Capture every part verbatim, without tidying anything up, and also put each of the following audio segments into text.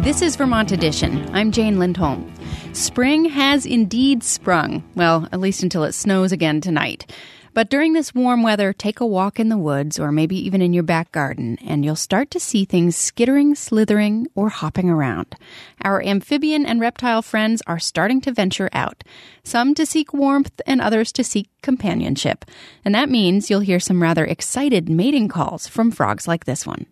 This is Vermont Edition. I'm Jane Lindholm. Spring has indeed sprung. Well, at least until it snows again tonight. But during this warm weather, take a walk in the woods or maybe even in your back garden, and you'll start to see things skittering, slithering, or hopping around. Our amphibian and reptile friends are starting to venture out, some to seek warmth and others to seek companionship. And that means you'll hear some rather excited mating calls from frogs like this one.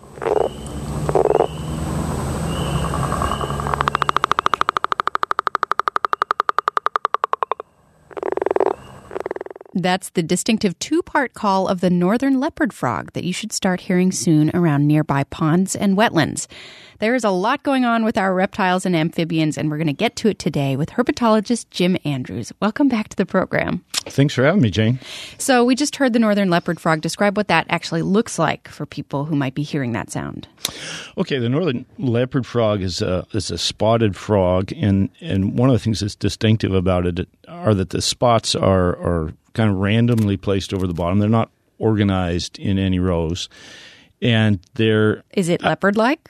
That's the distinctive two-part call of the northern leopard frog that you should start hearing soon around nearby ponds and wetlands. There is a lot going on with our reptiles and amphibians, and we're going to get to it today with herpetologist Jim Andrews. Welcome back to the program. Thanks for having me, Jane. So we just heard the northern leopard frog. Describe what that actually looks like for people who might be hearing that sound. Okay, the northern leopard frog is a, is a spotted frog, and, and one of the things that's distinctive about it are that the spots are are kind of randomly placed over the bottom. They're not organized in any rows. And they're... Is it leopard-like?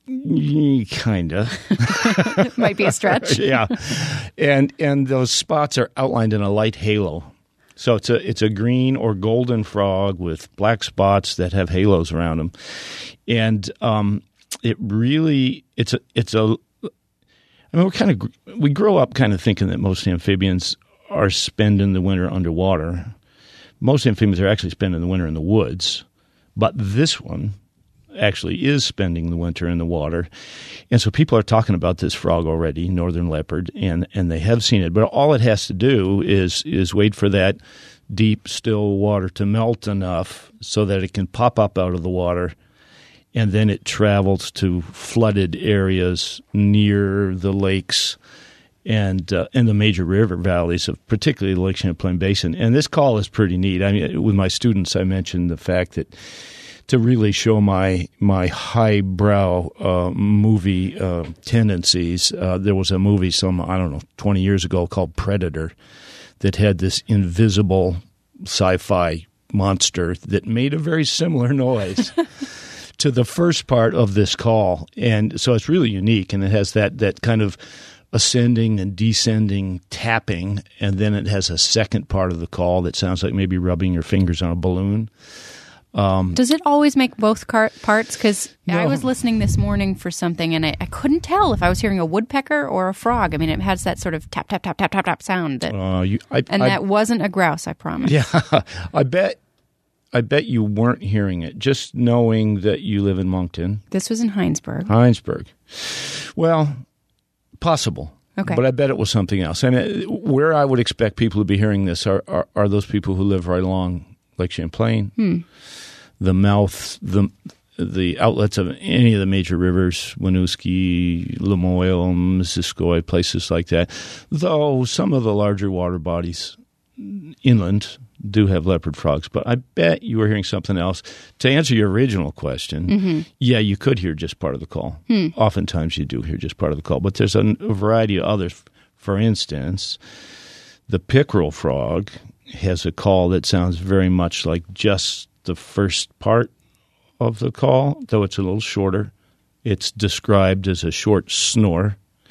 Uh, kind of. Might be a stretch. Yeah. And and those spots are outlined in a light halo. So it's a it's a green or golden frog with black spots that have halos around them. And um, it really, it's a, it's a, I mean, we're kind of, we grow up kind of thinking that most amphibians are spending the winter underwater. Most amphibians are actually spending the winter in the woods, but this one actually is spending the winter in the water. And so people are talking about this frog already, northern leopard, and, and they have seen it. But all it has to do is is wait for that deep, still water to melt enough so that it can pop up out of the water, and then it travels to flooded areas near the lakes and uh, in the major river valleys of particularly the Lake Champlain Basin. And this call is pretty neat. I mean, with my students, I mentioned the fact that to really show my my highbrow uh, movie uh, tendencies, uh, there was a movie some, I don't know, twenty years ago called Predator that had this invisible sci-fi monster that made a very similar noise to the first part of this call. And so it's really unique, and it has that that kind of ascending and descending tapping, and then it has a second part of the call that sounds like maybe rubbing your fingers on a balloon. Um, Does it always make both car- parts? Because no. I was listening this morning for something, and I, I couldn't tell if I was hearing a woodpecker or a frog. I mean, it has that sort of tap, tap, tap, tap, tap, tap sound. That, uh, you, I, and I, that wasn't a grouse, I promise. Yeah, I bet I bet you weren't hearing it, just knowing that you live in Moncton. This was in Heinsberg. Heinsberg. Well, possible. Okay. But I bet it was something else. I mean, where I would expect people to be hearing this are, are, are those people who live right along Lake Champlain, hmm. the mouth, the the outlets of any of the major rivers, Winooski, Lamoille, Missisquoi, places like that. Though some of the larger water bodies inland do have leopard frogs. But I bet you were hearing something else. To answer your original question, mm-hmm. yeah, you could hear just part of the call. Hmm. Oftentimes you do hear just part of the call. But there's a, a variety of others. For instance, the pickerel frog has a call that sounds very much like just the first part of the call, though it's a little shorter. It's described as a short snore.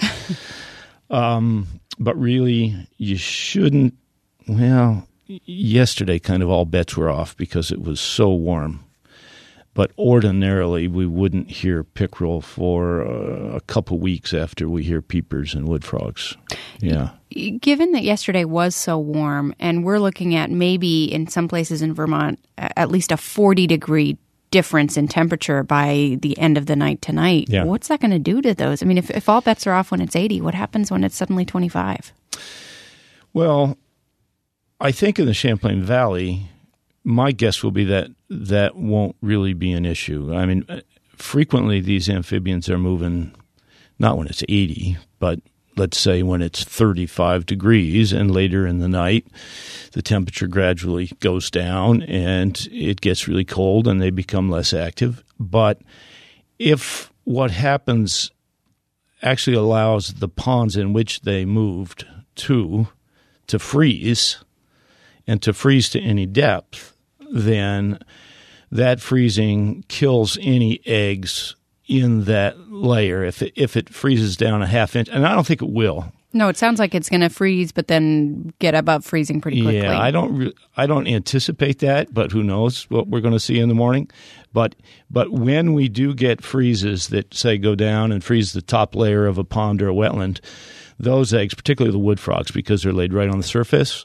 um, but really, you shouldn't, well, yesterday kind of all bets were off because it was so warm. But ordinarily, we wouldn't hear pickerel for uh, a couple weeks after we hear peepers and wood frogs. Yeah. Given that yesterday was so warm, and we're looking at maybe in some places in Vermont at least a forty-degree difference in temperature by the end of the night tonight, yeah. What's that going to do to those? I mean, if, if all bets are off when it's eighty, what happens when it's suddenly twenty-five? Well, I think in the Champlain Valley, my guess will be that that won't really be an issue. I mean, frequently these amphibians are moving not when it's eighty, but let's say when it's thirty-five degrees, and later in the night the temperature gradually goes down and it gets really cold and they become less active. But if what happens actually allows the ponds in which they moved to to freeze, and to freeze to any depth, then that freezing kills any eggs in that layer if it, if it freezes down a half inch. And I don't think it will. No, it sounds like it's going to freeze, but then get above freezing pretty quickly. Yeah, I don't re- I don't anticipate that, but who knows what we're going to see in the morning. But but when we do get freezes that, say, go down and freeze the top layer of a pond or a wetland, those eggs, particularly the wood frogs, because they're laid right on the surface,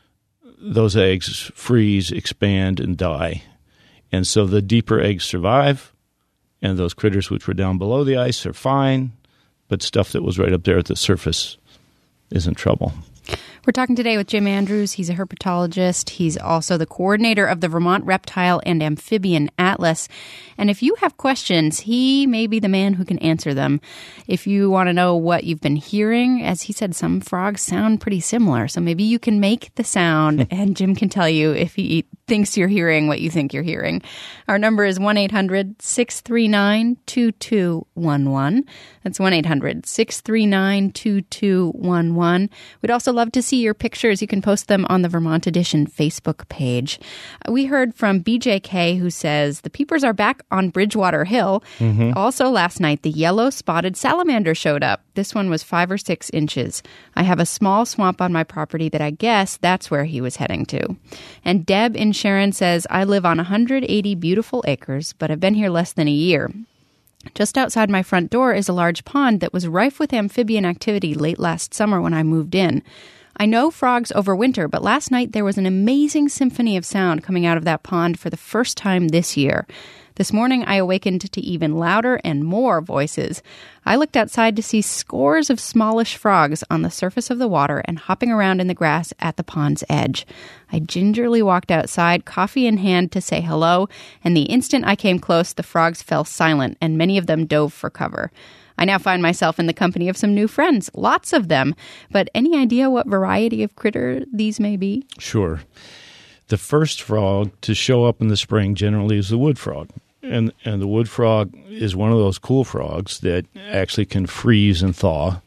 those eggs freeze, expand, and die. And so the deeper eggs survive, and those critters which were down below the ice are fine, but stuff that was right up there at the surface is in trouble. We're talking today with Jim Andrews. He's a herpetologist. He's also the coordinator of the Vermont Reptile and Amphibian Atlas. And if you have questions, he may be the man who can answer them. If you want to know what you've been hearing, as he said, some frogs sound pretty similar. So maybe you can make the sound, and Jim can tell you if he thinks you're hearing what you think you're hearing. Our number is one eight hundred six three nine two two one one. That's one eight hundred six three nine two two one one. We'd also love to see your pictures. You can post them on the Vermont Edition Facebook page. We heard from B J K, who says, the peepers are back on Bridgewater Hill. Mm-hmm. Also last night, the yellow spotted salamander showed up. This one was five or six inches. I have a small swamp on my property that I guess that's where he was heading to. And Deb in Sharon says, I live on one hundred eighty beautiful acres, but I've been here less than a year. Just outside my front door is a large pond that was rife with amphibian activity late last summer when I moved in. I know frogs overwinter, but last night there was an amazing symphony of sound coming out of that pond for the first time this year. This morning, I awakened to even louder and more voices. I looked outside to see scores of smallish frogs on the surface of the water and hopping around in the grass at the pond's edge. I gingerly walked outside, coffee in hand, to say hello, and the instant I came close, the frogs fell silent, and many of them dove for cover. I now find myself in the company of some new friends, lots of them. But any idea what variety of critter these may be? Sure. The first frog to show up in the spring generally is the wood frog. And and the wood frog is one of those cool frogs that actually can freeze and thaw.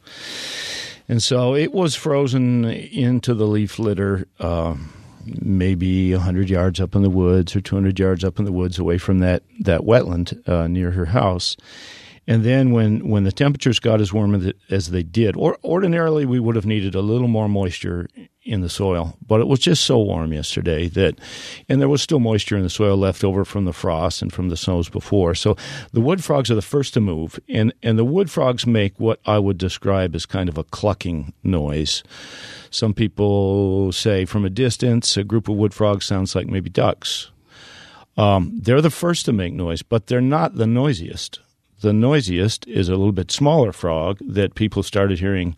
And so it was frozen into the leaf litter uh, maybe one hundred yards up in the woods or two hundred yards up in the woods away from that, that wetland uh, near her house. And then when, when the temperatures got as warm as they did, or ordinarily we would have needed a little more moisture in the soil, but it was just so warm yesterday that, and there was still moisture in the soil left over from the frost and from the snows before. So the wood frogs are the first to move, and, and the wood frogs make what I would describe as kind of a clucking noise. Some people say from a distance, a group of wood frogs sounds like maybe ducks. Um, they're the first to make noise, but they're not the noisiest. The noisiest is a little bit smaller frog that people started hearing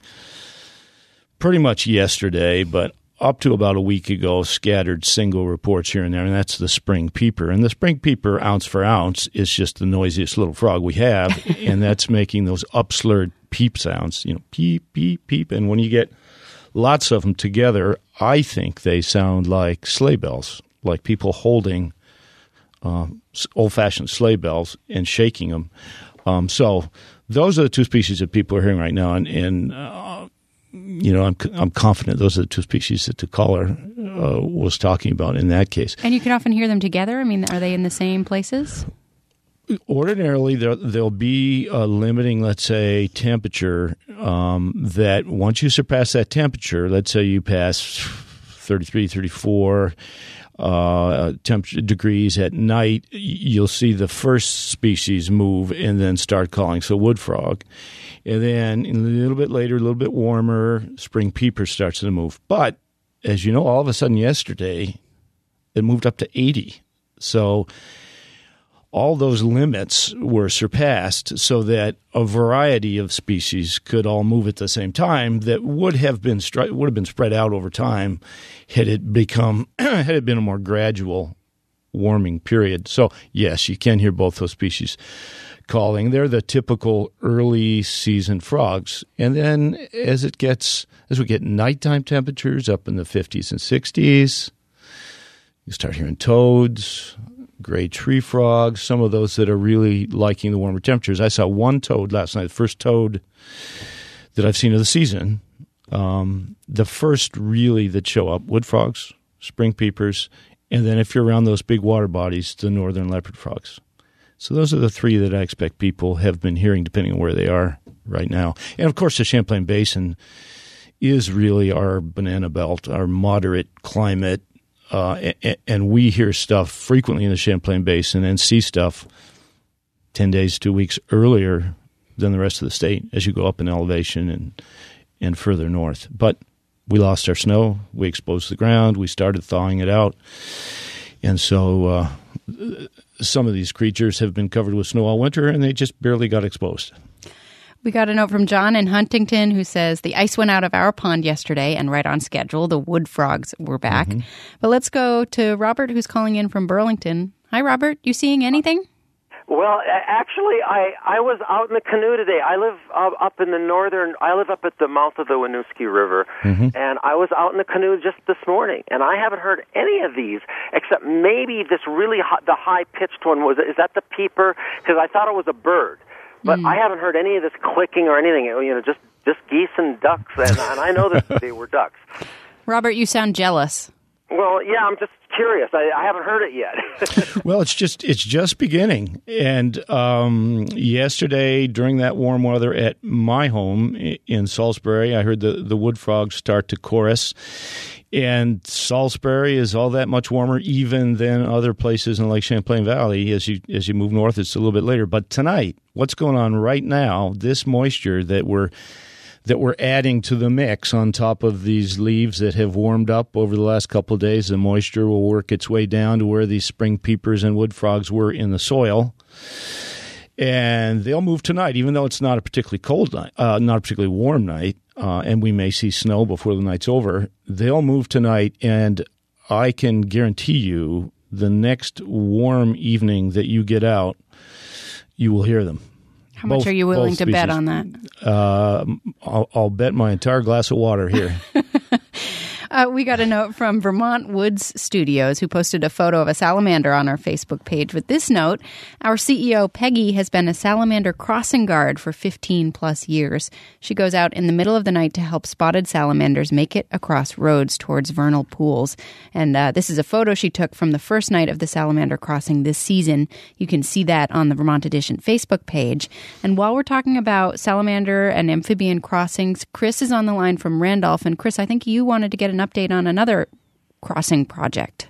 pretty much yesterday, but up to about a week ago, scattered single reports here and there, and that's the spring peeper. And the spring peeper, ounce for ounce, is just the noisiest little frog we have, and that's making those upslurred peep sounds, you know, peep, peep, peep. And when you get lots of them together, I think they sound like sleigh bells, like people holding uh, old-fashioned sleigh bells and shaking them. Um, so those are the two species that people are hearing right now, and, and uh, you know, I'm I'm confident those are the two species that the caller uh, was talking about in that case. And you can often hear them together? I mean, are they in the same places? Ordinarily, there, there'll be a limiting, let's say, temperature um, that once you surpass that temperature, let's say you pass thirty-three, thirty-four uh, temperature degrees at night, you'll see the first species move and then start calling. So wood frog. And then a little bit later, a little bit warmer, spring peeper starts to move. But as you know, all of a sudden yesterday, it moved up to eighty. So all those limits were surpassed so that a variety of species could all move at the same time that would have been would have been spread out over time had it become had it been a more gradual warming period. So yes, you can hear both those species calling. They're the typical early season frogs. And then as it gets as we get nighttime temperatures up in the fifties and sixties, you start hearing toads, gray tree frogs, some of those that are really liking the warmer temperatures. I saw one toad last night, the first toad that I've seen of the season. Um, the first really that show up, wood frogs, spring peepers, and then if you're around those big water bodies, the northern leopard frogs. So those are the three that I expect people have been hearing, depending on where they are right now. And, of course, the Champlain Basin is really our banana belt, our moderate climate, uh, and, and we hear stuff frequently in the Champlain Basin and see stuff ten days, two weeks earlier than the rest of the state as you go up in elevation and and further north. But we lost our snow. We exposed the ground. We started thawing it out. And so uh, some of these creatures have been covered with snow all winter, and they just barely got exposed. We got a note from John in Huntington who says, the ice went out of our pond yesterday and right on schedule. The wood frogs were back. Mm-hmm. But let's go to Robert, who's calling in from Burlington. Hi, Robert. You seeing anything? Well, actually, I, I was out in the canoe today. I live uh, up in the northern, I live up at the mouth of the Winooski River, mm-hmm. and I was out in the canoe just this morning, and I haven't heard any of these, except maybe this really hot, the high-pitched one. Was is that the peeper? Because I thought it was a bird, but mm. I haven't heard any of this clicking or anything, you know, just, just geese and ducks, and, and I know that they were ducks. Robert, you sound jealous. Well, yeah, I'm just curious. I, I haven't heard it yet. Well, it's just it's just beginning. And um, yesterday, during that warm weather at my home in Salisbury, I heard the, the wood frogs start to chorus. And Salisbury is all that much warmer even than other places in Lake Champlain Valley. As you as you move north, it's a little bit later. But tonight, what's going on right now, this moisture that we're that we're adding to the mix on top of these leaves that have warmed up over the last couple of days. The moisture will work its way down to where these spring peepers and wood frogs were in the soil. And they'll move tonight, even though it's not a particularly cold night, uh, not a particularly warm night, uh, and we may see snow before the night's over. They'll move tonight, and I can guarantee you the next warm evening that you get out, you will hear them. How much both, are you willing to bet on that? Uh, I'll, I'll bet my entire glass of water here. uh, we got a note from Vermont Woods Studios, who posted a photo of a salamander on our Facebook page with this note: our C E O, Peggy, has been a salamander crossing guard for fifteen plus years. She goes out in the middle of the night to help spotted salamanders make it across roads towards vernal pools. And uh, this is a photo she took from the first night of the salamander crossing this season. You can see that on the Vermont Edition Facebook page. And while we're talking about salamander and amphibian crossings, Chris is on the line from Randolph. And Chris, I think you wanted to get an update on another crossing project.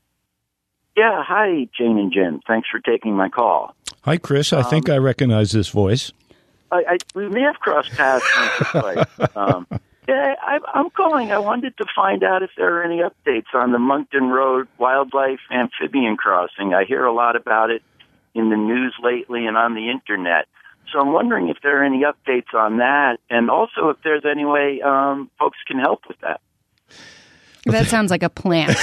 Yeah, hi, Jane and Jen. Thanks for taking my call. Hi, Chris. I um, think I recognize this voice. I, I, we may have crossed paths once or twice. Um, yeah, I, I'm calling. I wanted to find out if there are any updates on the Moncton Road wildlife amphibian crossing. I hear a lot about it in the news lately and on the internet. So I'm wondering if there are any updates on that, and also if there's any way um, folks can help with that. That sounds like a plant,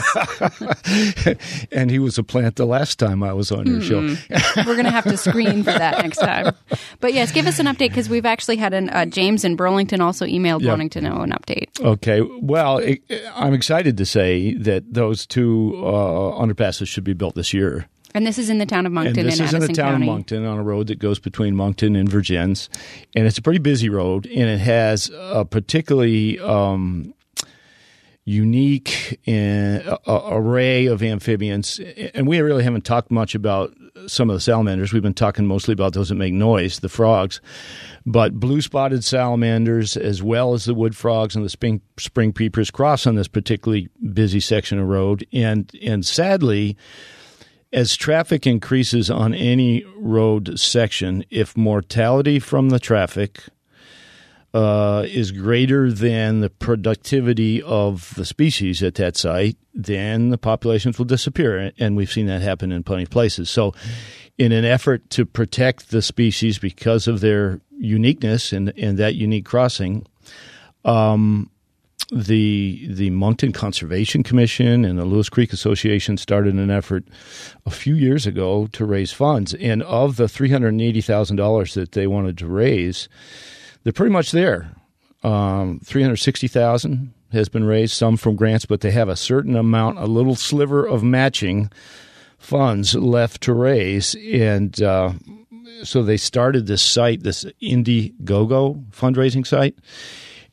Chris. And he was a plant the last time I was on your mm. show. We're going to have to screen for that next time. But yes, give us an update, because we've actually had an, uh, James in Burlington also emailed yep. wanting to know an update. Okay. Well, it, I'm excited to say that those two uh, underpasses should be built this year. And this is in the town of Moncton and this in is Addison in the town County. of Moncton on a road that goes between Moncton and Vergennes. And it's a pretty busy road, and it has a particularly um, unique uh, array of amphibians. And we really haven't talked much about some of the salamanders. We've been talking mostly about those that make noise, the frogs. But blue-spotted salamanders, as well as the wood frogs and the spring, spring peepers, cross on this particularly busy section of road. And and sadly, as traffic increases on any road section, if mortality from the traffic uh, is greater than the productivity of the species at that site, then the populations will disappear. And we've seen that happen in plenty of places. So in an effort to protect the species because of their uniqueness and, and that unique crossing, um, The the Moncton Conservation Commission and the Lewis Creek Association started an effort a few years ago to raise funds. And of the three hundred eighty thousand dollars that they wanted to raise, they're pretty much there. Um, three hundred sixty thousand dollars has been raised, some from grants, but they have a certain amount, a little sliver of matching funds left to raise. And uh, so they started this site, this Indiegogo fundraising site.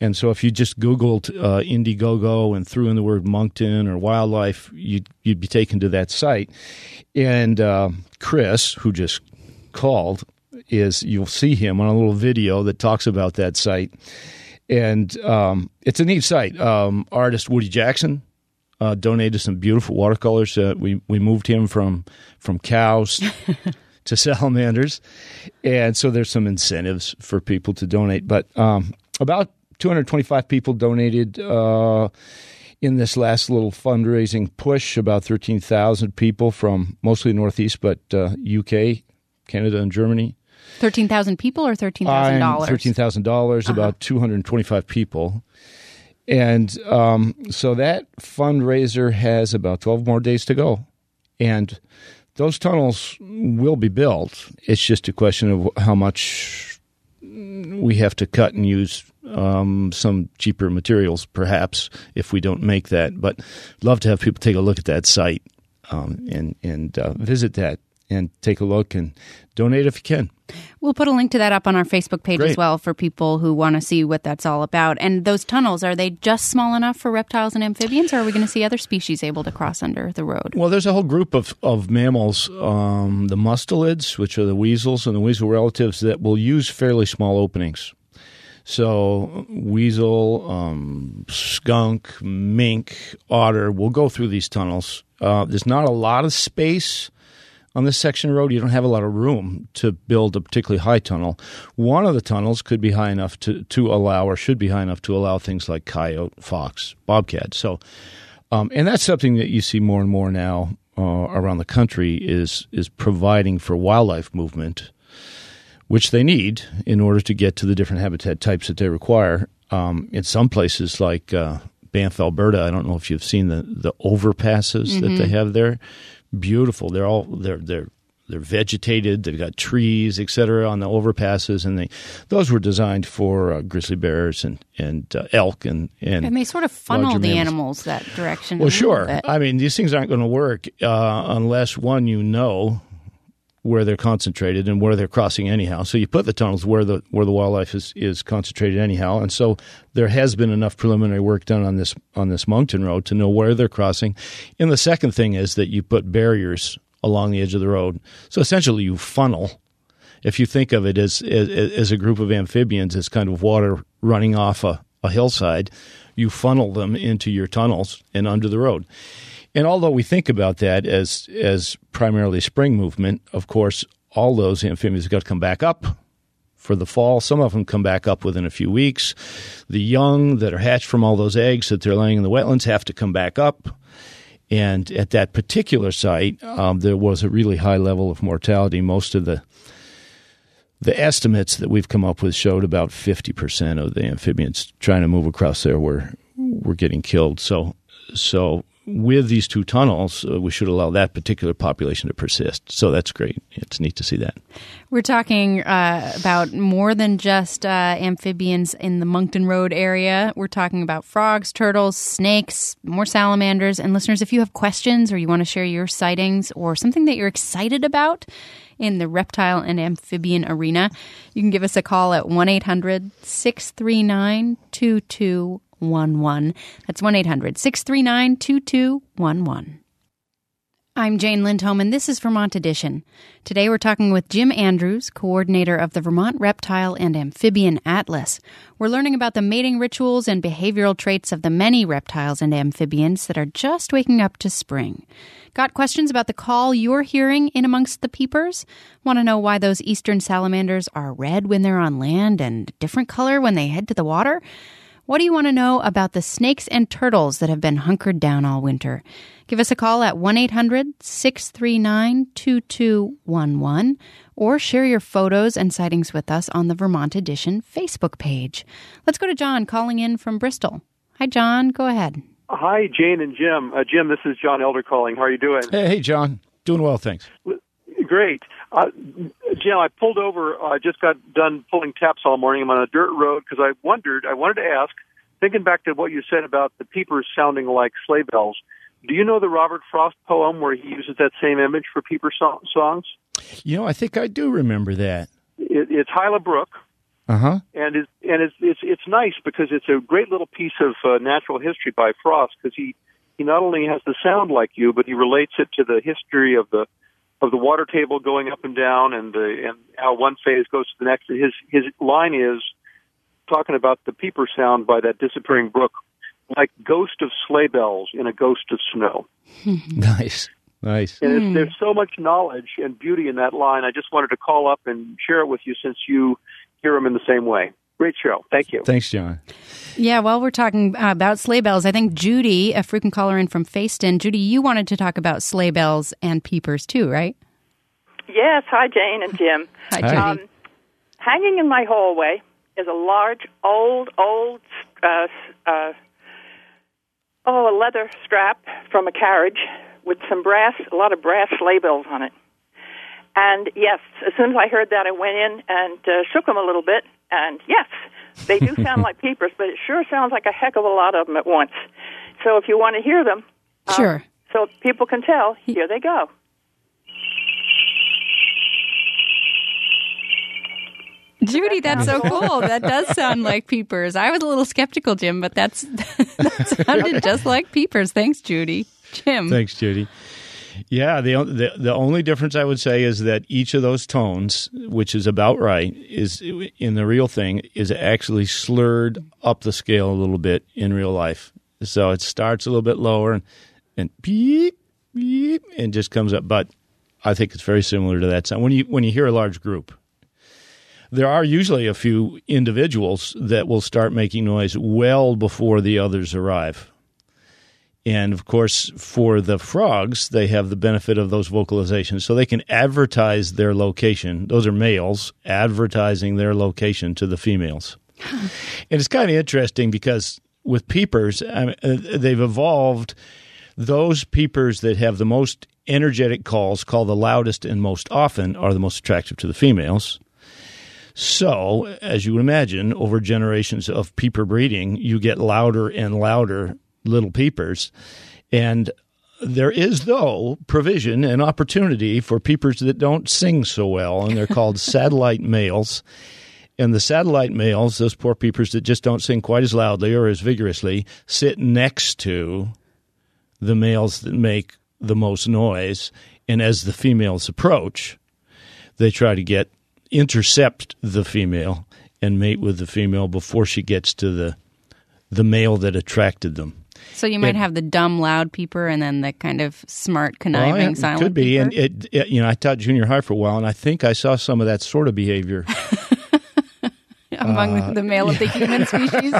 And so if you just Googled uh, Indiegogo and threw in the word Moncton or wildlife, you'd, you'd be taken to that site. And uh, Chris, who just called, is you'll see him on a little video that talks about that site. And um, it's a neat site. Um, artist Woody Jackson uh, donated some beautiful watercolors. Uh, we we moved him from from cows to salamanders, and so there's some incentives for people to donate. But um, about two hundred twenty-five people donated uh, in this last little fundraising push. About thirteen thousand people from mostly Northeast, but uh, U K, Canada, and Germany. thirteen thousand people or thirteen thousand dollars? thirteen thousand dollars, uh-huh. About two hundred twenty-five people. And um, so that fundraiser has about twelve more days to go. And those tunnels will be built. It's just a question of how much we have to cut and use um, some cheaper materials, perhaps, if we don't make that. But I'd love to have people take a look at that site um, and, and uh, visit that and take a look and donate if you can. We'll put a link to that up on our Facebook page Great. as well for people who want to see what that's all about. And those tunnels, are they just small enough for reptiles and amphibians, or are we going to see other species able to cross under the road? Well, there's a whole group of, of mammals, um, the mustelids, which are the weasels and the weasel relatives, that will use fairly small openings. So weasel, um, skunk, mink, otter will go through these tunnels. Uh, there's not a lot of space on this section of road. You don't have a lot of room to build a particularly high tunnel. One of the tunnels could be high enough to, to allow, or should be high enough to allow things like coyote, fox, bobcat. So, um, and that's something that you see more and more now uh, around the country is is providing for wildlife movement, which they need in order to get to the different habitat types that they require. Um, in some places like uh, Banff, Alberta, I don't know if you've seen the, the overpasses mm-hmm. that they have there. Beautiful. They're all they're they're they're vegetated. They've got trees, et cetera, on the overpasses, and they those were designed for uh, grizzly bears and and uh, elk and and and they sort of funnel the mammals. animals that direction. Well, a sure. bit. I mean, these things aren't going to work uh, unless one, you know where they're concentrated and where they're crossing anyhow. So you put the tunnels where the where the wildlife is, is concentrated anyhow. And so there has been enough preliminary work done on this on this Moncton Road to know where they're crossing. And the second thing is that you put barriers along the edge of the road. So essentially you funnel. If you think of it as as, as a group of amphibians, as kind of water running off a, a hillside, you funnel them into your tunnels and under the road. And although we think about that as as primarily spring movement, of course, all those amphibians have got to come back up for the fall. Some of them come back up within a few weeks. The young that are hatched from all those eggs that they're laying in the wetlands have to come back up. And at that particular site, um, there was a really high level of mortality. Most of the the estimates that we've come up with showed about fifty percent of the amphibians trying to move across there were were getting killed. So so. With these two tunnels, uh, we should allow that particular population to persist. So that's great. It's neat to see that. We're talking uh, about more than just uh, amphibians in the Moncton Road area. We're talking about frogs, turtles, snakes, more salamanders. And listeners, if you have questions or you want to share your sightings or something that you're excited about in the reptile and amphibian arena, you can give us a call at one eight hundred six three nine two two one one. That's one eight hundred six three nine two two one one. I'm Jane Lindholm, and this is Vermont Edition. Today we're talking with Jim Andrews, coordinator of the Vermont Reptile and Amphibian Atlas. We're learning about the mating rituals and behavioral traits of the many reptiles and amphibians that are just waking up to spring. Got questions about the call you're hearing in amongst the peepers? Want to know why those eastern salamanders are red when they're on land and a different color when they head to the water? What do you want to know about the snakes and turtles that have been hunkered down all winter? Give us a call at one eight hundred six three nine two two one one or share your photos and sightings with us on the Vermont Edition Facebook page. Let's go to John calling in from Bristol. Hi, John. Go ahead. Hi, Jane and Jim. Uh, Jim, this is John Elder calling. How are you doing? Hey, hey, John. Doing well, thanks. Great. Uh, Jim, I pulled over. I uh, just got done pulling taps all morning. I'm on a dirt road because I wondered, I wanted to ask, thinking back to what you said about the peepers sounding like sleigh bells, do you know the Robert Frost poem where he uses that same image for peeper so- songs? You know, I think I do remember that. It, it's Hyla Brook, Uh-huh. And it's and it's it's it's nice because it's a great little piece of uh, natural history by Frost, because he, he not only has the sound like you, but he relates it to the history of the of the water table going up and down, and the and how one phase goes to the next. His his line is talking about the peeper sound by that disappearing brook, like ghost of sleigh bells in a ghost of snow. Nice, nice. And it's, there's so much knowledge and beauty in that line. I just wanted to call up and share it with you, since you hear them in the same way. Great show. Thank you. Thanks, John. Yeah, while we're talking uh, about sleigh bells, I think Judy, a frequent caller in from Facein, Judy, you wanted to talk about sleigh bells and peepers too, right? Yes. Hi, Jane and Jim. Hi, Judy. Um, hanging in my hallway is a large, old, old, uh, uh, oh, a leather strap from a carriage with some brass, a lot of brass sleigh bells on it. And yes, as soon as I heard that, I went in and uh, shook them a little bit. And yes, they do sound like peepers, but it sure sounds like a heck of a lot of them at once. So if you want to hear them, uh, sure. so people can tell, here they go. Judy, that's so cool. That does sound like peepers. I was a little skeptical, Jim, but that's that sounded just like peepers. Thanks, Judy. Jim. Thanks, Judy. Yeah, the, the the only difference I would say is that each of those tones, which is about right, is in the real thing, is actually slurred up the scale a little bit in real life. So it starts a little bit lower and, and beep, beep, and just comes up. But I think it's very similar to that sound. When you when you hear a large group, there are usually a few individuals that will start making noise well before the others arrive. And, of course, for the frogs, they have the benefit of those vocalizations. So they can advertise their location. Those are males advertising their location to the females. And it's kind of interesting because with peepers, I mean, uh, they've evolved those peepers that have the most energetic calls, called the loudest and most often, are the most attractive to the females. So, as you would imagine, over generations of peeper breeding, you get louder and louder little peepers. And there is, though, provision and opportunity for peepers that don't sing so well, and they're called satellite males. And the satellite males, those poor peepers that just don't sing quite as loudly or as vigorously, sit next to the males that make the most noise. And as the females approach, they try to get intercept the female and mate with the female before she gets to the the male that attracted them. So you might it, have the dumb, loud peeper and then the kind of smart, conniving, well, it silent could be. peeper. And it, it, you know, I taught junior high for a while, and I think I saw some of that sort of behavior among uh, the male of the human species.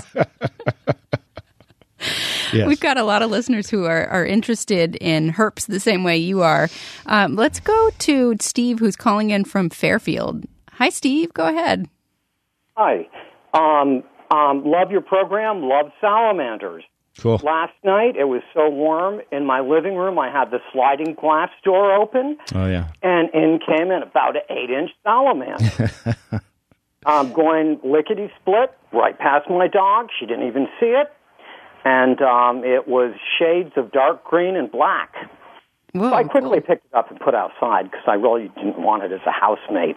Yes. We've got a lot of listeners who are, are interested in herps the same way you are. Um, let's go to Steve, who's calling in from Fairfield. Hi, Steve. Go ahead. Hi. Um, um, love your program. Love salamanders. Cool. Last night, it was so warm. In my living room, I had the sliding glass door open. Oh, yeah. And in came in about an eight-inch salamander. um, going lickety-split right past my dog. She didn't even see it. And um, it was shades of dark green and black. Whoa, so I quickly cool. picked it up and put outside because I really didn't want it as a housemate.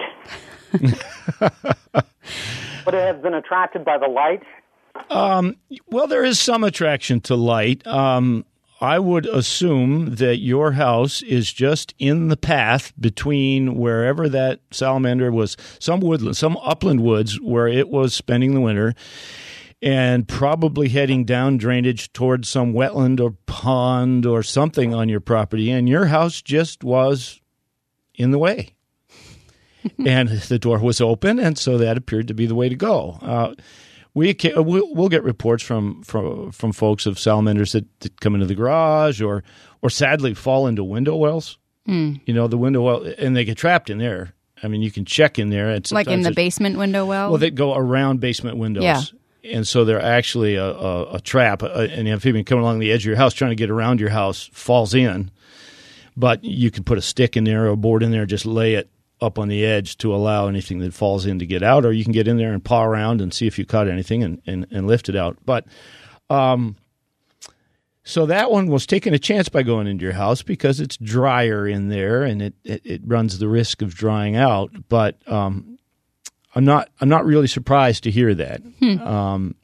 Would it have been attracted by the light? Um, well, there is some attraction to light. Um, I would assume that your house is just in the path between wherever that salamander was, some woodland, some upland woods where it was spending the winter, and probably heading down drainage towards some wetland or pond or something on your property, and your house just was in the way. And the door was open, and so that appeared to be the way to go. Uh, we we'll get reports from, from from folks of salamanders that, that come into the garage or or sadly fall into window wells. Mm. You know, the window well, and they get trapped in there. I mean, you can check in there. And like in the basement window well? Well, they go around basement windows. Yeah. And so they're actually a, a, a trap. An amphibian coming along the edge of your house, trying to get around your house, falls in. But you can put a stick in there or a board in there, just lay it up on the edge to allow anything that falls in to get out, or you can get in there and paw around and see if you caught anything and, and, and lift it out. But um, so that one was taking a chance by going into your house because it's drier in there and it, it, it runs the risk of drying out. But um, I'm not I'm not really surprised to hear that. Hmm. Um,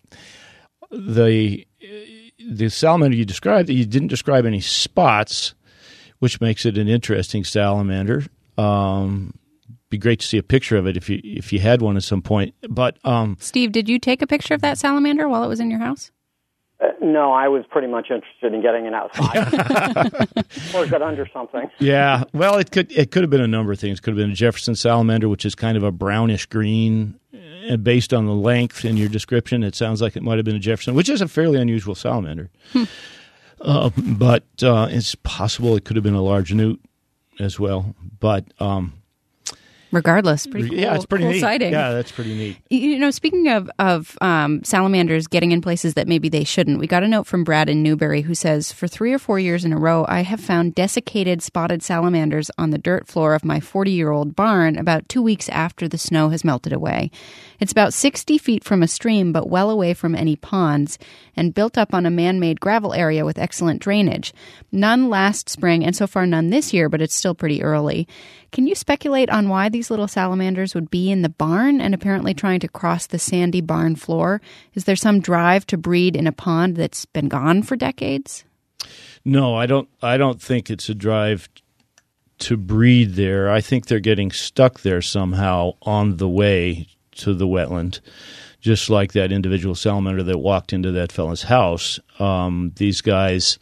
the the salamander you described, you didn't describe any spots, which makes it an interesting salamander. Um, be great to see a picture of it if you if you had one at some point. But um, Steve, did you take a picture of that salamander while it was in your house? Uh, no, I was pretty much interested in getting it outside or get under something. Yeah, well, it could it could have been a number of things. It could have been a Jefferson salamander, which is kind of a brownish green. And based on the length in your description, it sounds like it might have been a Jefferson, which is a fairly unusual salamander. Hmm. Uh, but uh, it's possible it could have been a large newt as well. But um, regardless, pretty cool. Yeah, it's pretty cool neat. sighting. Yeah, that's pretty neat. You know, speaking of of um, salamanders getting in places that maybe they shouldn't, we got a note from Brad in Newberry who says, for three or four years in a row, I have found desiccated spotted salamanders on the dirt floor of my forty-year-old barn about two weeks after the snow has melted away. It's about sixty feet from a stream, but well away from any ponds, and built up on a man-made gravel area with excellent drainage. None last spring, and so far none this year, but it's still pretty early. Can you speculate on why these little salamanders would be in the barn and apparently trying to cross the sandy barn floor? Is there some drive to breed in a pond that's been gone for decades? No, I don't. I don't think it's a drive to breed there. I think they're getting stuck there somehow on the way to the wetland, just like that individual salamander that walked into that fellow's house. Um, these guys,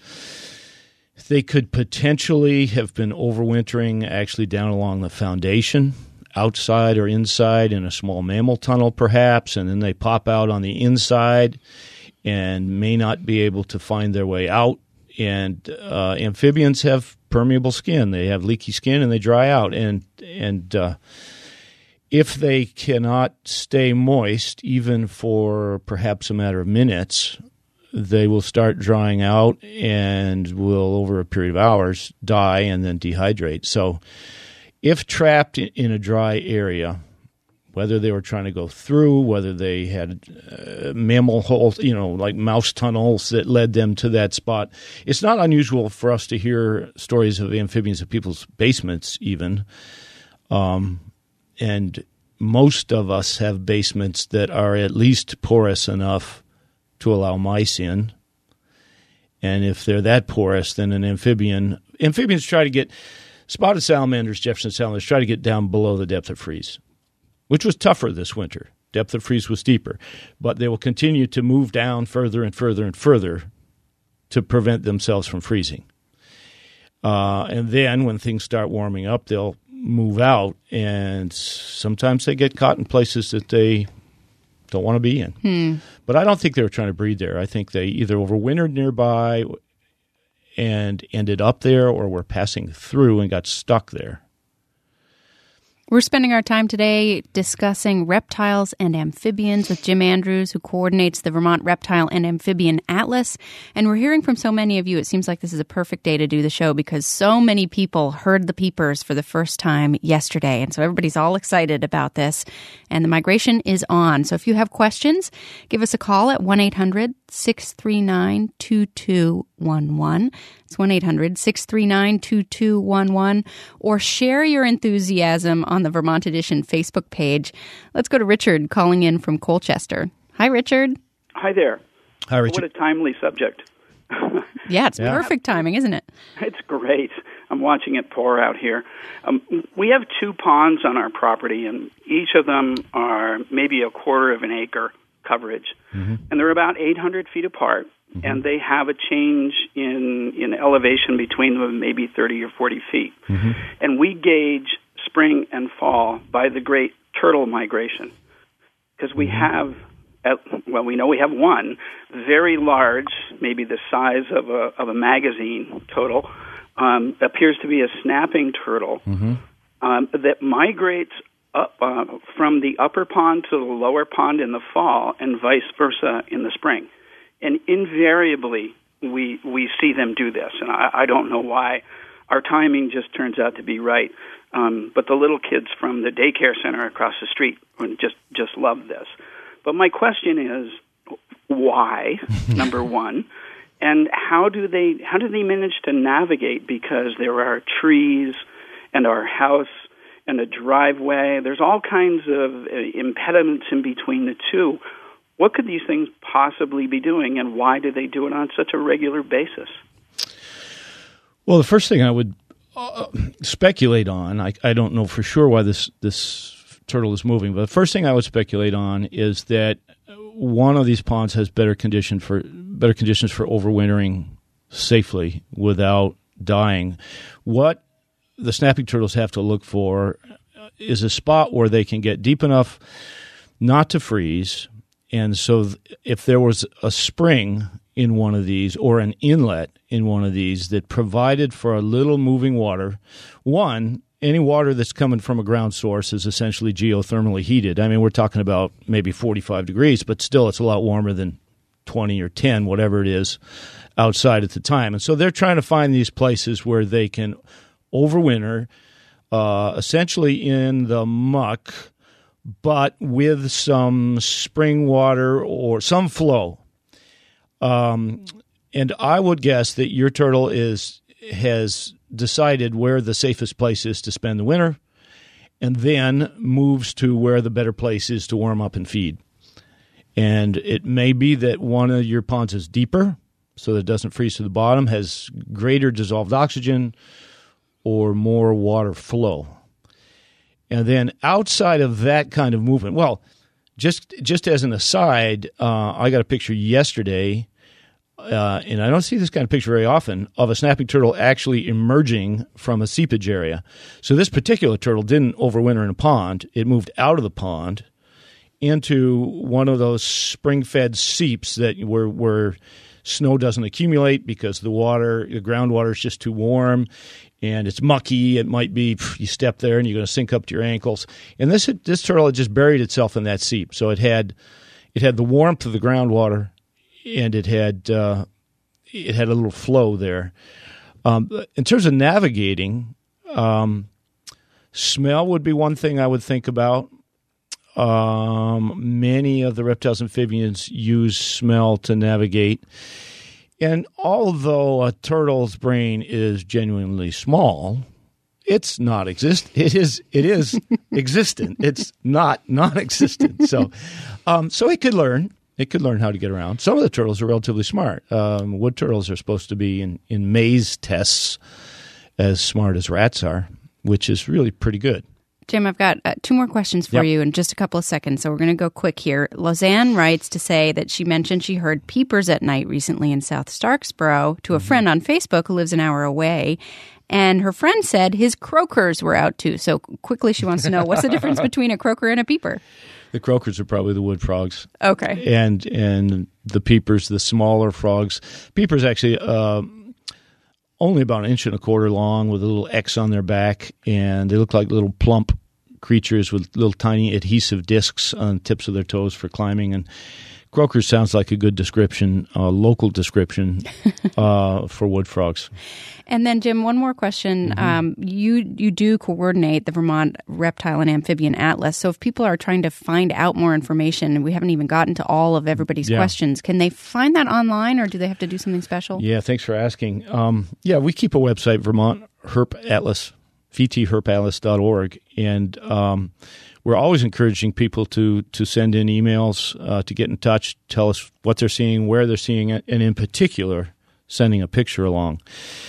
they could potentially have been overwintering actually down along the foundation, outside or inside in a small mammal tunnel perhaps, and then they pop out on the inside and may not be able to find their way out. And uh, amphibians have permeable skin. They have leaky skin and they dry out. And, and uh, if they cannot stay moist, even for perhaps a matter of minutes, they will start drying out and will, over a period of hours, die and then dehydrate. So if trapped in a dry area, whether they were trying to go through, whether they had uh, mammal holes, you know, like mouse tunnels that led them to that spot, it's not unusual for us to hear stories of amphibians in people's basements even. Um, and most of us have basements that are at least porous enough to allow mice in. And if they're that porous, then an amphibian – amphibians try to get – spotted salamanders, Jefferson salamanders, try to get down below the depth of freeze, which was tougher this winter. Depth of freeze was deeper. But they will continue to move down further and further and further to prevent themselves from freezing. Uh, and then when things start warming up, they'll move out, and sometimes they get caught in places that they don't want to be in. Hmm. But I don't think they were trying to breed there. I think they either overwintered nearby and ended up there, or were passing through and got stuck there. We're spending our time today discussing reptiles and amphibians with Jim Andrews, who coordinates the Vermont Reptile and Amphibian Atlas. And we're hearing from so many of you, it seems like this is a perfect day to do the show because so many people heard the peepers for the first time yesterday. And so everybody's all excited about this. And the migration is on. So if you have questions, give us a call at one eight hundred six three nine two two one one. It's one eight hundred six three nine two two one one. Or share your enthusiasm on the Vermont Edition Facebook page. Let's go to Richard calling in from Colchester. Hi, Richard. Hi there. Hi, Richard. What a timely subject. Yeah, it's yeah. perfect timing, isn't it? It's great. I'm watching it pour out here. Um, we have two ponds on our property, and each of them are maybe a quarter of an acre coverage. Mm-hmm. And they're about eight hundred feet apart, mm-hmm. and they have a change in, in elevation between them of maybe thirty or forty feet. Mm-hmm. And we gauge spring and fall by the great turtle migration, because we have, well, we know we have one very large, maybe the size of a of a magazine total, um, appears to be a snapping turtle mm-hmm. um, that migrates up uh, from the upper pond to the lower pond in the fall, and vice versa in the spring. And invariably, we we see them do this, and I, I don't know why. Our timing just turns out to be right. Um, but the little kids from the daycare center across the street just just love this. But my question is, why? Number one, and how do they how do they manage to navigate? Because there are trees, and our house, and a driveway. There's all kinds of uh, impediments in between the two. What could these things possibly be doing, and why do they do it on such a regular basis? Well, the first thing I would uh, speculate on, I, I don't know for sure why this, this turtle is moving, but the first thing I would speculate on is that one of these ponds has better condition for better conditions for overwintering safely without dying. What the snapping turtles have to look for is a spot where they can get deep enough not to freeze. And so if there was a spring in one of these or an inlet in one of these that provided for a little moving water, one, any water that's coming from a ground source is essentially geothermally heated. I mean, we're talking about maybe forty-five degrees, but still it's a lot warmer than twenty or ten, whatever it is, outside at the time. And so they're trying to find these places where they can overwinter, uh, essentially in the muck, but with some spring water or some flow. Um, and I would guess that your turtle is has decided where the safest place is to spend the winter, and then moves to where the better place is to warm up and feed. And it may be that one of your ponds is deeper, so that it doesn't freeze to the bottom, has greater dissolved oxygen, or more water flow. And then outside of that kind of movement, well, just just as an aside, uh, I got a picture yesterday, uh, and I don't see this kind of picture very often, of a snapping turtle actually emerging from a seepage area. So this particular turtle didn't overwinter in a pond. It moved out of the pond into one of those spring-fed seeps that where where snow doesn't accumulate because the water, the groundwater is just too warm. And it's mucky. It might be you step there and you're going to sink up to your ankles. And this this turtle had just buried itself in that seep, so it had it had the warmth of the groundwater, and it had uh, it had a little flow there. Um, in terms of navigating, um, smell would be one thing I would think about. Um, many of the reptiles and amphibians use smell to navigate. And although a turtle's brain is genuinely small, it's not exist. It is. It is existent. It's not non-existent. So, um, so it could learn. It could learn how to get around. Some of the turtles are relatively smart. Um, wood turtles are supposed to be in, in maze tests as smart as rats are, which is really pretty good. Jim, I've got uh, two more questions for yep. you in just a couple of seconds, so we're going to go quick here. Lausanne writes to say that she mentioned she heard peepers at night recently in South Starksboro to a mm-hmm. friend on Facebook who lives an hour away, and her friend said his croakers were out too. So quickly she wants to know, what's the difference between a croaker and a peeper? The croakers are probably the wood frogs. Okay. And and the peepers, the smaller frogs. Peepers actually... Uh, only about an inch and a quarter long with a little X on their back, and they look like little plump creatures with little tiny adhesive discs on the tips of their toes for climbing. And croakers sounds like a good description, a uh, local description uh, for wood frogs. And then, Jim, one more question. Mm-hmm. Um, you you do coordinate the Vermont Reptile and Amphibian Atlas. So if people are trying to find out more information, and we haven't even gotten to all of everybody's yeah. questions, can they find that online, or do they have to do something special? Yeah, thanks for asking. Um, yeah, we keep a website, Vermont Herp Atlas, v t herp atlas dot org, and um, we're always encouraging people to to send in emails, uh, to get in touch, tell us what they're seeing, where they're seeing it, and in particular, sending a picture along.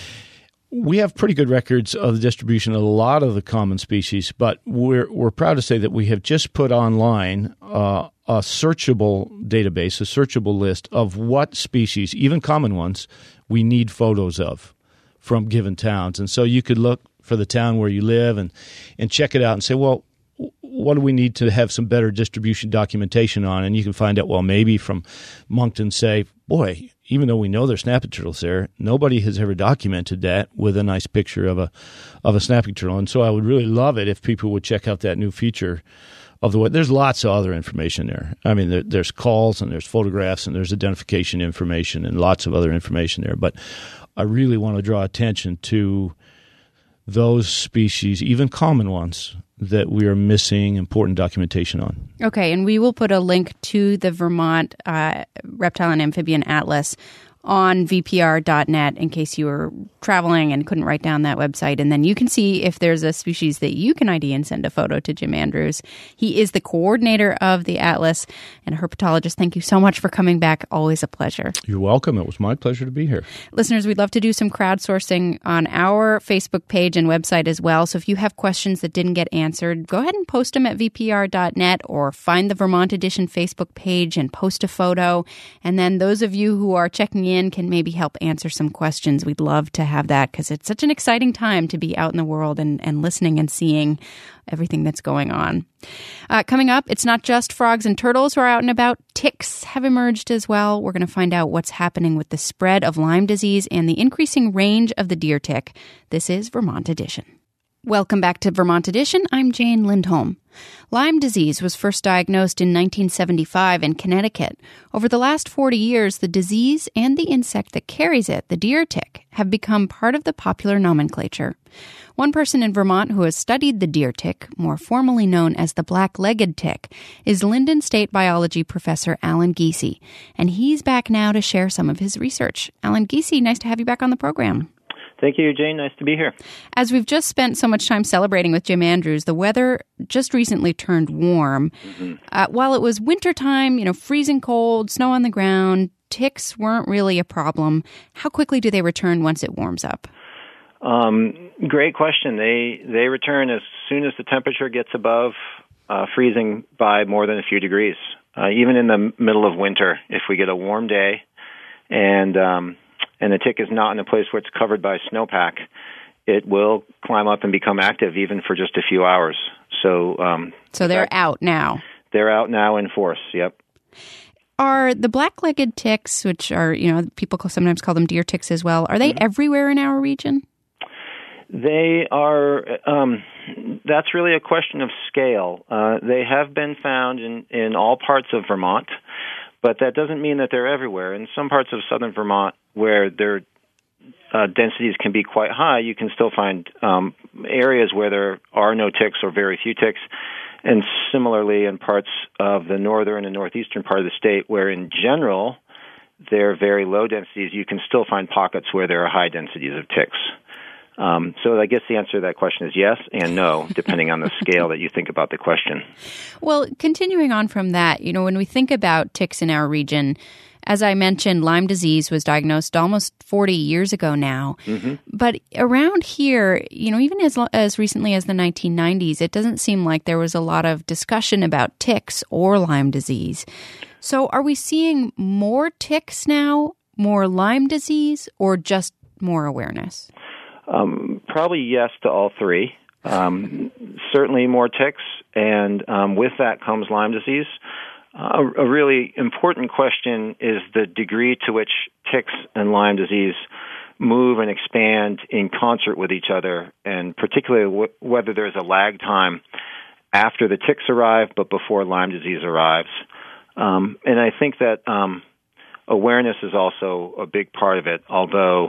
We have pretty good records of the distribution of a lot of the common species, but we're we're proud to say that we have just put online uh, a searchable database, a searchable list of what species, even common ones, we need photos of from given towns. And so you could look for the town where you live and, and check it out and say, well, what do we need to have some better distribution documentation on? And you can find out, well, maybe from Moncton say, boy, even though we know there's snapping turtles there, nobody has ever documented that with a nice picture of a of a snapping turtle. And so I would really love it if people would check out that new feature of the way. There's lots of other information there. I mean, there, there's calls and there's photographs and there's identification information and lots of other information there. But I really want to draw attention to those species, even common ones, that we are missing important documentation on. Okay, and we will put a link to the Vermont uh, Reptile and Amphibian Atlas on v p r dot net in case you were traveling and couldn't write down that website. And then you can see if there's a species that you can I D and send a photo to Jim Andrews. He is the coordinator of the Atlas and a herpetologist. Thank you so much for coming back. Always a pleasure. You're welcome. It was my pleasure to be here. Listeners, we'd love to do some crowdsourcing on our Facebook page and website as well. So if you have questions that didn't get answered, go ahead and post them at v p r dot net or find the Vermont Edition Facebook page and post a photo. And then those of you who are checking in can maybe help answer some questions. We'd love to have that because it's such an exciting time to be out in the world and, and listening and seeing everything that's going on. Uh, coming up, it's not just frogs and turtles who are out and about. Ticks have emerged as well. We're going to find out what's happening with the spread of Lyme disease and the increasing range of the deer tick. This is Vermont Edition. Welcome back to Vermont Edition. I'm Jane Lindholm. Lyme disease was first diagnosed in nineteen seventy-five in Connecticut. Over the last forty years, the disease and the insect that carries it, the deer tick, have become part of the popular nomenclature. One person in Vermont who has studied the deer tick, more formally known as the black-legged tick, is Linden State biology professor Alan Giese, and he's back now to share some of his research. Alan Giese, nice to have you back on the program. Thank you, Jane. Nice to be here. As we've just spent so much time celebrating with Jim Andrews, the weather just recently turned warm. Mm-hmm. Uh, while it was wintertime, you know, freezing cold, snow on the ground, ticks weren't really a problem. How quickly do they return once it warms up? Um, great question. They they return as soon as the temperature gets above uh, freezing by more than a few degrees. Uh, even in the middle of winter, if we get a warm day and um, and the tick is not in a place where it's covered by snowpack, it will climb up and become active even for just a few hours. So, um, so they're fact, out now. They're out now in force. Yep. Are the black-legged ticks, which are, you know, people sometimes call them deer ticks as well, are they mm-hmm. everywhere in our region? They are, um, that's really a question of scale. Uh, they have been found in, in all parts of Vermont, but that doesn't mean that they're everywhere. In some parts of southern Vermont where their uh, densities can be quite high, you can still find um, areas where there are no ticks or very few ticks. And similarly in parts of the northern and northeastern part of the state where in general there are very low densities, you can still find pockets where there are high densities of ticks. Um, so I guess the answer to that question is yes and no, depending on the scale that you think about the question. Well, continuing on from that, you know, when we think about ticks in our region, as I mentioned, Lyme disease was diagnosed almost forty years ago now. Mm-hmm. But around here, you know, even as as recently as the nineteen nineties, it doesn't seem like there was a lot of discussion about ticks or Lyme disease. So are we seeing more ticks now, more Lyme disease, or just more awareness? Um, probably yes to all three. Um, certainly more ticks, and um, with that comes Lyme disease. Uh, a, a really important question is the degree to which ticks and Lyme disease move and expand in concert with each other, and particularly w- whether there's a lag time after the ticks arrive but before Lyme disease arrives. Um, and I think that um, awareness is also a big part of it, although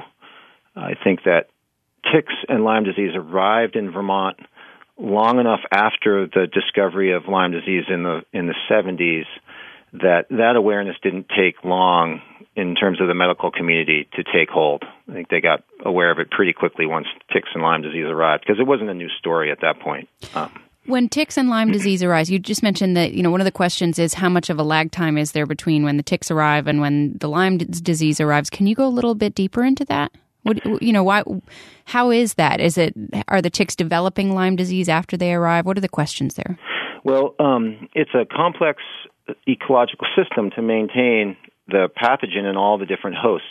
I think that ticks and Lyme disease arrived in Vermont long enough after the discovery of Lyme disease in the in the seventies that that awareness didn't take long in terms of the medical community to take hold. I think they got aware of it pretty quickly once ticks and Lyme disease arrived because it wasn't a new story at that point. Um, When ticks and Lyme disease arise, you just mentioned that, you know, one of the questions is how much of a lag time is there between when the ticks arrive and when the Lyme d- disease arrives. Can you go a little bit deeper into that? What, you know, why? How is that? Is it are the ticks developing Lyme disease after they arrive? What are the questions there? Well, um, it's a complex ecological system to maintain the pathogen in all the different hosts,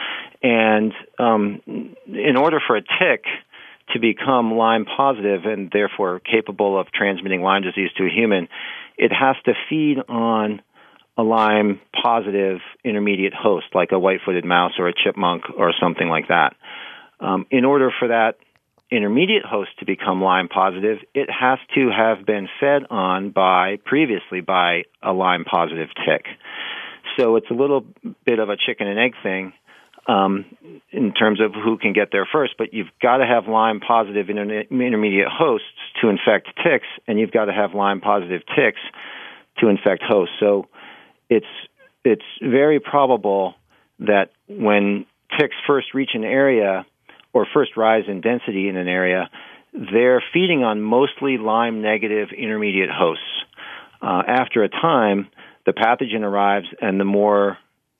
and um, in order for a tick to become Lyme positive and therefore capable of transmitting Lyme disease to a human, it has to feed on a Lyme-positive intermediate host, like a white-footed mouse or a chipmunk or something like that. Um, in order for that intermediate host to become Lyme-positive, it has to have been fed on by, previously by, a Lyme-positive tick. So it's a little bit of a chicken and egg thing um, in terms of who can get there first, but you've got to have Lyme-positive inter- intermediate hosts to infect ticks, and you've got to have Lyme-positive ticks to infect hosts. So It's it's very probable that when ticks first reach an area or first rise in density in an area, they're feeding on mostly Lyme-negative intermediate hosts. Uh, after a time, the pathogen arrives, and the more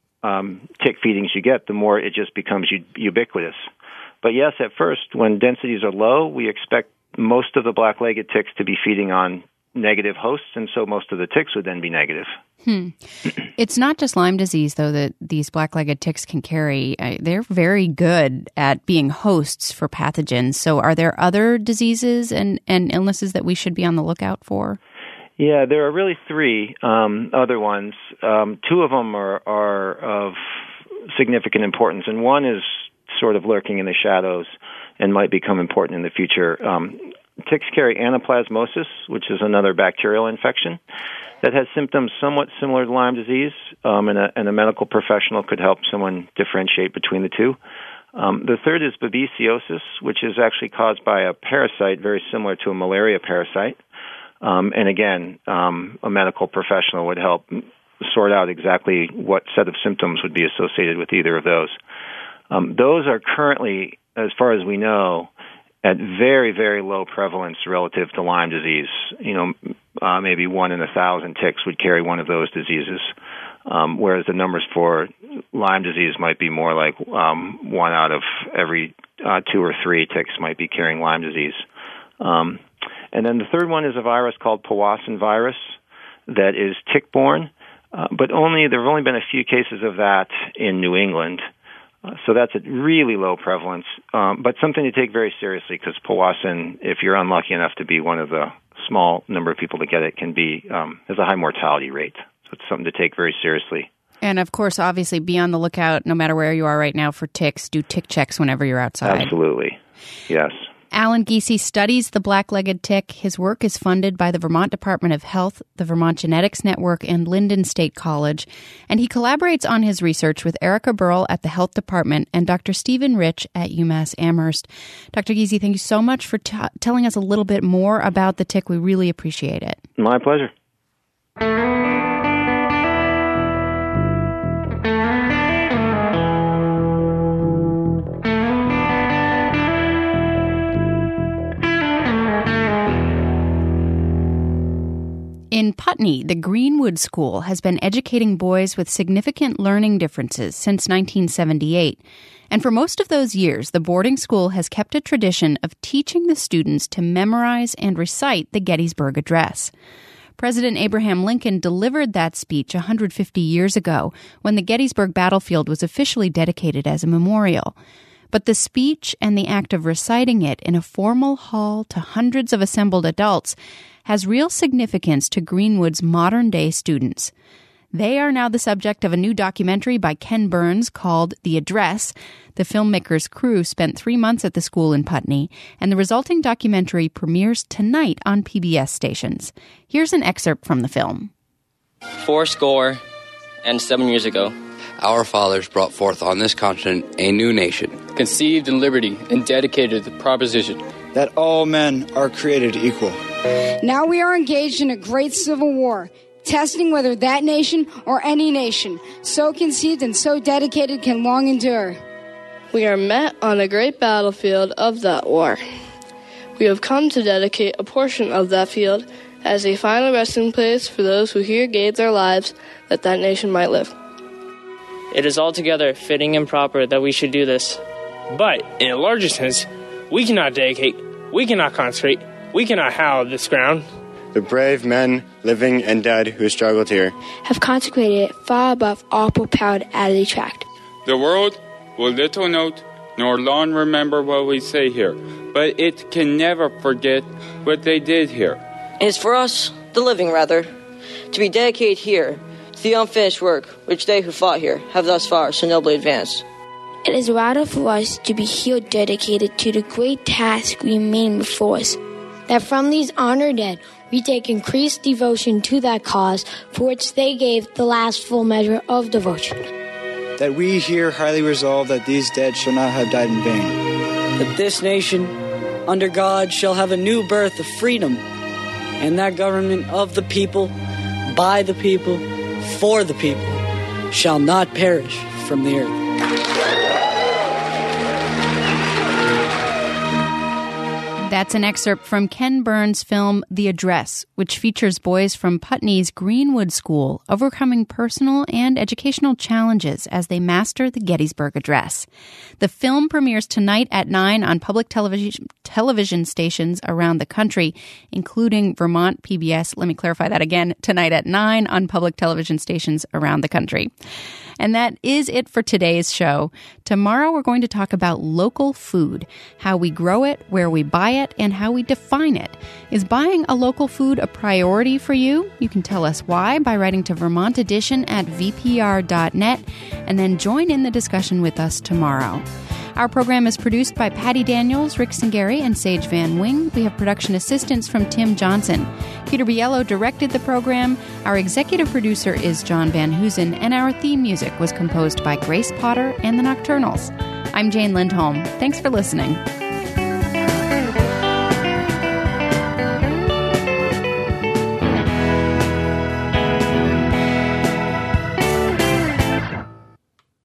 um, tick feedings you get, the more it just becomes u- ubiquitous. But yes, at first, when densities are low, we expect most of the black-legged ticks to be feeding on negative hosts, and so most of the ticks would then be negative. Hmm. It's not just Lyme disease, though, that these black-legged ticks can carry. Uh, they're very good at being hosts for pathogens. So are there other diseases and, and illnesses that we should be on the lookout for? Yeah, there are really three um, other ones. Um, two of them are, are of significant importance, and one is sort of lurking in the shadows and might become important in the future. Um, ticks carry anaplasmosis, which is another bacterial infection that has symptoms somewhat similar to Lyme disease, um, and, a, and a medical professional could help someone differentiate between the two. Um, the third is babesiosis, which is actually caused by a parasite very similar to a malaria parasite. Um, and again, um, a medical professional would help sort out exactly what set of symptoms would be associated with either of those. Um, those are currently, as far as we know, at very, very low prevalence relative to Lyme disease. You know, uh, maybe one in a thousand ticks would carry one of those diseases, um, whereas the numbers for Lyme disease might be more like um, one out of every uh, two or three ticks might be carrying Lyme disease. Um, and then the third one is a virus called Powassan virus that is tick-borne, uh, but only there have only been a few cases of that in New England. Uh, so that's at really low prevalence, um, but something to take very seriously because Powassan, if you're unlucky enough to be one of the small number of people to get it, can be um, has a high mortality rate. So it's something to take very seriously. And of course, obviously, be on the lookout no matter where you are right now for ticks. Do tick checks whenever you're outside. Absolutely, yes. Alan Giese studies the black-legged tick. His work is funded by the Vermont Department of Health, the Vermont Genetics Network, and Lyndon State College. And he collaborates on his research with Erica Burrell at the Health Department and Doctor Stephen Rich at UMass Amherst. Doctor Giese, thank you so much for t- telling us a little bit more about the tick. We really appreciate it. My pleasure. In Putney, the Greenwood School has been educating boys with significant learning differences since nineteen seventy-eight. And for most of those years, the boarding school has kept a tradition of teaching the students to memorize and recite the Gettysburg Address. President Abraham Lincoln delivered that speech one hundred fifty years ago when the Gettysburg battlefield was officially dedicated as a memorial. But the speech and the act of reciting it in a formal hall to hundreds of assembled adults has real significance to Greenwood's modern-day students. They are now the subject of a new documentary by Ken Burns called The Address. The filmmaker's crew spent three months at the school in Putney, and the resulting documentary premieres tonight on P B S stations. Here's an excerpt from the film. Four score and seven years ago, our fathers brought forth on this continent a new nation, conceived in liberty and dedicated to the proposition that all men are created equal. Now we are engaged in a great civil war, testing whether that nation or any nation, so conceived and so dedicated, can long endure. We are met on the great battlefield of that war. We have come to dedicate a portion of that field as a final resting place for those who here gave their lives that that nation might live. It is altogether fitting and proper that we should do this. But, in a larger sense, we cannot dedicate, we cannot consecrate, we cannot hallow this ground. The brave men, living and dead, who struggled here have consecrated it far above all propelled out of the tract. The world will little note nor long remember what we say here, but it can never forget what they did here. It is for us, the living rather, to be dedicated here to the unfinished work which they who fought here have thus far so nobly advanced. It is rather for us to be here dedicated to the great task remaining before us, that from these honored dead we take increased devotion to that cause for which they gave the last full measure of devotion. That we here highly resolve that these dead shall not have died in vain. That this nation, under God, shall have a new birth of freedom, and that government of the people, by the people, for the people, shall not perish from the earth. That's an excerpt from Ken Burns' film The Address, which features boys from Putney's Greenwood School overcoming personal and educational challenges as they master the Gettysburg Address. The film premieres tonight at nine on public television television stations around the country, including Vermont P B S. Let me clarify that again. Tonight at nine on public television stations around the country. And that is it for today's show. Tomorrow we're going to talk about local food, how we grow it, where we buy it, and how we define it. Is buying a local food a priority for you? You can tell us why by writing to Vermont Edition at v p r dot net and then join in the discussion with us tomorrow. Our program is produced by Patty Daniels, Rick Singeri, and Sage Van Wing. We have production assistance from Tim Johnson. Peter Biello directed the program. Our executive producer is John Van Hoosen, and our theme music was composed by Grace Potter and the Nocturnals. I'm Jane Lindholm. Thanks for listening.